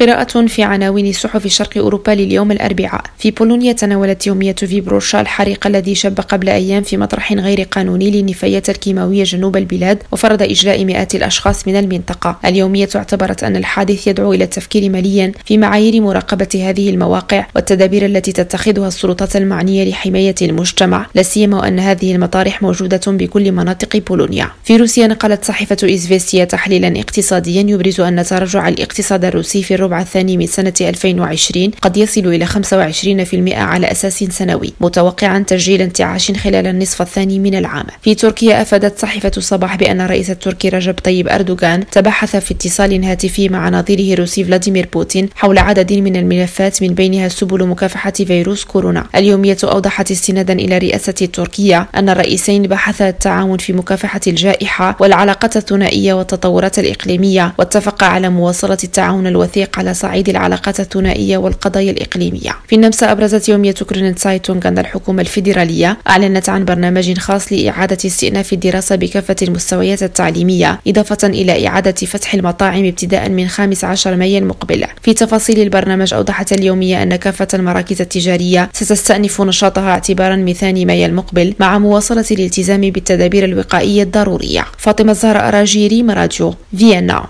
قراءة في عناوين صحف شرق أوروبا لليوم الأربعاء. في بولونيا تناولت يومية فيبروشا الحريق الذي شب قبل أيام في مطرح غير قانوني للنفايات الكيماوية جنوب البلاد وفرض إجلاء مئات الأشخاص من المنطقة. اليومية اعتبرت أن الحادث يدعو إلى التفكير مليا في معايير مراقبة هذه المواقع والتدابير التي تتخذها السلطات المعنية لحماية المجتمع، لا سيما وأن هذه المطارح موجودة بكل مناطق بولونيا. في روسيا نقلت صحيفة إزفيستيا تحليلا اقتصاديا يبرز أن تراجع الاقتصاد الروسي في الربع الثاني من سنة 2020 قد يصل إلى 25% على أساس سنوي، متوقعا تسجيل انتعاش خلال النصف الثاني من العام. في تركيا أفادت صحيفة الصباح بأن الرئيس التركي رجب طيب أردوغان تبحث في اتصال هاتفي مع نظيره الروسي فلاديمير بوتين حول عدد من الملفات من بينها سبل مكافحة فيروس كورونا. اليومية أوضحت استنادا إلى رئاسة تركيا أن الرئيسين بحثا التعاون في مكافحة الجائحة والعلاقات الثنائية والتطورات الإقليمية، واتفقا على مواصلة التعاون الوثيق على صعيد العلاقات الثنائية والقضايا الإقليمية. في النمسا أبرزت يومية كرونن سايتونغ أن الحكومة الفيدرالية أعلنت عن برنامج خاص لإعادة استئناف الدراسة بكافة المستويات التعليمية، إضافة إلى إعادة فتح المطاعم ابتداء من 15 مايو المقبل. في تفاصيل البرنامج أوضحت اليومية أن كافة المراكز التجارية ستستأنف نشاطها اعتبارا من 2 مايو المقبل مع مواصلة الالتزام بالتدابير الوقائية الضرورية. فاطمة الزهراء راجيري، راديو فيينا.